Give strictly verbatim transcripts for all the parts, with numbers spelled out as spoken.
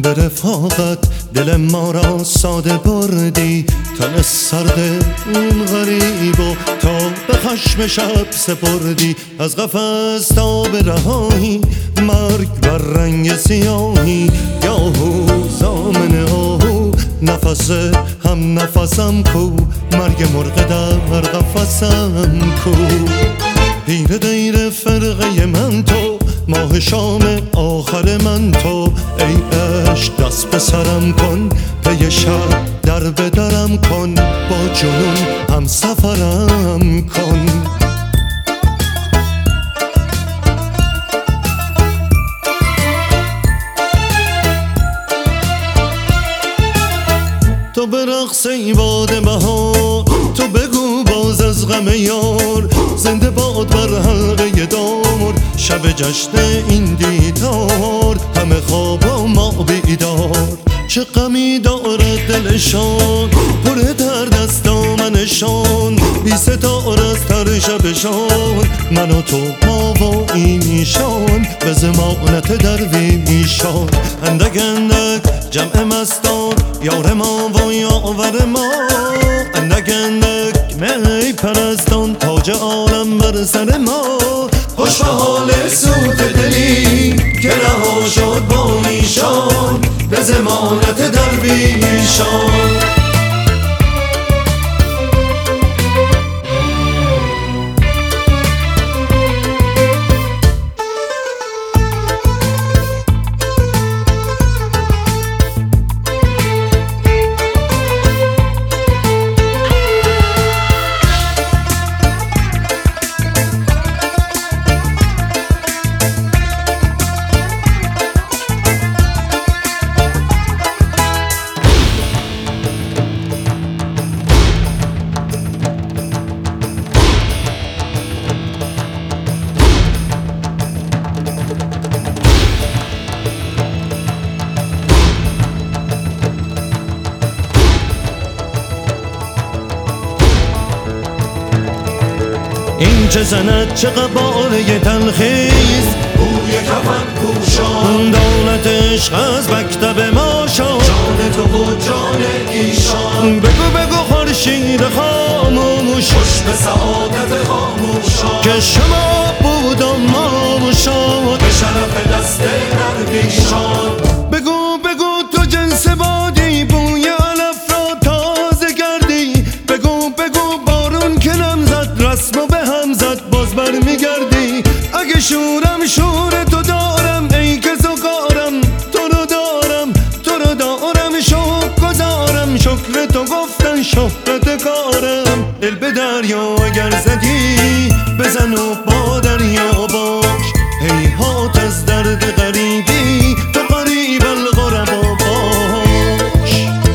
به رفاقت دل ما را ساده بردی، تن سرد این غریب و تا به خشم شب سپردی. از قفس تا به رهایی مرگ بر رنگ سیاهی، یاهو زامن آهو نفس هم نفسم کو، مرگ مرغ در قفسم کو. دیر دیر فرقه من تو، ماه شام آخر من تو، ای عشق دست به سرم کن، پی شب در به درم کن، با جنون هم سفرم کن. تو به رقص ای باد بهار، تو بگو باز از غم یار، زنده باد بر حلقه دار، شب جشن این دیدار، همه خواب و ما بیدار. چه غمی دارد دلشان، پر درد از دامنشان، بی ستاره از تر شبشان، من و تو ما و اینیشان، به ضمانت درویشان. اندک اندک جمع مستان، یار ما و یاور ما، اندک اندک می پرستان، تاج عالم بر سر ما. خوش به حال سود دلی که رها شد با ایشان، به ضمانت درویشان. این چه زند چه قباله تلخیز، بوی کفن پوشان، دولت عشق از مکتب ما شد، جان تو و جان ایشان. بگو بگو خورشید خاموش، خوش به سعادت خاموشان، که شما بود و ما شد، به شرف دست درویشان. بگو بگو تو جنس بادی، بوی علف را تازه کردی، بگو بگو بارون که نم زد، رسم و به هم زد باز بر میگردی. اگه شورم شور تو دارم، ای که زکارم تو رو دارم، تو رو دارم شکر گذارم، شکر تو گفتن شهرت کارم. دل به دریا اگر زدی بزن و با دریا باش، هیهات از درد غریبی تو قریب الغربا باش.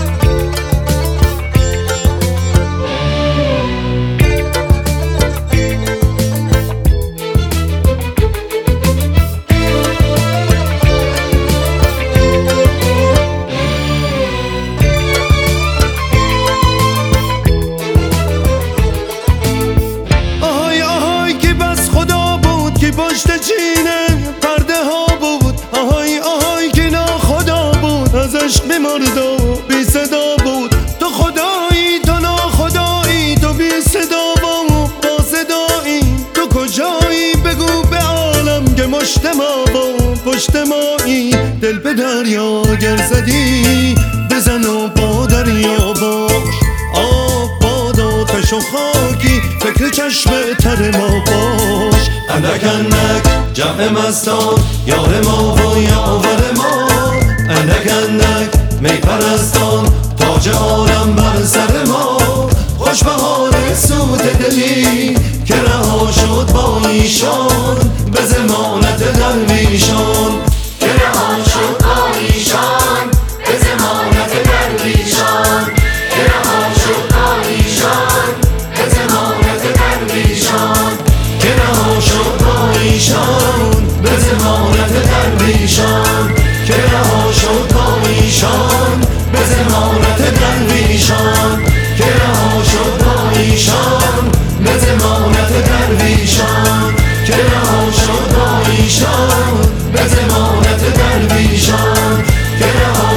پشت چینه پرده ها بود، آهای آهای که ناخدا بود، از عشق می‌مرد و بی صدا بود. تو خدایی تو ناخدایی، تو بی صدا و با صدایی، تو کجایی بگو به عالم که مشت ما و پشت مایی. دل به دریا گر زدی بزن و با دریا باش، آب باد آتش و خاکی فکر چشم تر ما باش. اندک اندک جمع مستان، یار ما و یاور ما، اندک اندک می پرستان، تاج عالم بر سر ما. خوش به حال سود دلی که رها شد با ایشان، به ضمانت درویشان، که رها شد با ایشان، به ضمانت درویشان، که رها شد با ایشان، به ضمانت درویشان، که رها شد با ایشان، به ضمانت درویشان، که رها شد با ایشان، به ضمانت درویشان، که رها شد با ایشان، به ضمانت درویشان، که رها شد با ایشان، به ضمانت درویشان، که رها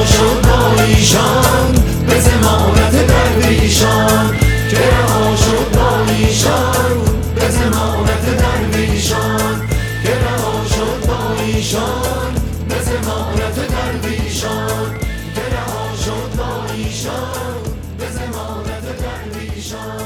درویشان به زمانت درویشان